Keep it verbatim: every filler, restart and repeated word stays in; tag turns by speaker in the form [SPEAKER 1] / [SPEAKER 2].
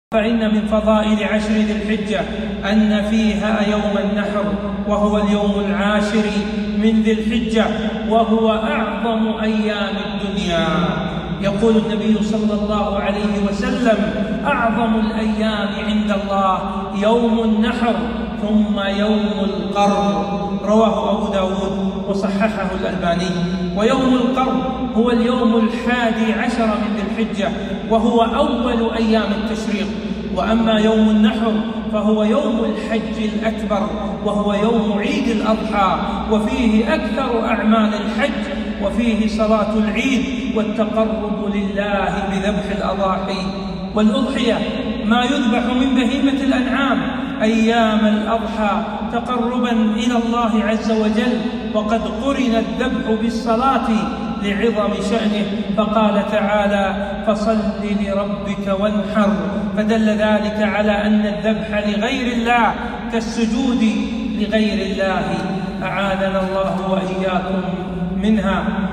[SPEAKER 1] فإن من فضائل عشر ذي الحجة أن فيها يوم النحر، وهو اليوم العاشر من ذي الحجة، وهو أعظم أيام الدنيا. يقول النبي صلى الله عليه وسلم: أعظم الأيام عند الله يوم النحر ثم يوم القر. رواه أبو داود وصححه الألباني. ويوم القر هو اليوم الحادي عشر من ذي الحجة، وهو أول أيام التشريق. وأما يوم النحر فهو يوم الحج الأكبر، وهو يوم عيد الأضحى، وفيه أكثر أعمال الحج، وفيه صلاة العيد والتقرب لله بذبح الأضاحي والأضحية، ما يذبح من بهيمة الأنعام أيام الأضحى تقربا إلى الله عز وجل. وقد قرن الذبح بالصلاة لعظم شأنه، فقال تعالى: فصل لربك وانحر. فدل ذلك على أن الذبح لغير الله كالسجود لغير الله، أعاذنا الله وإياكم منها.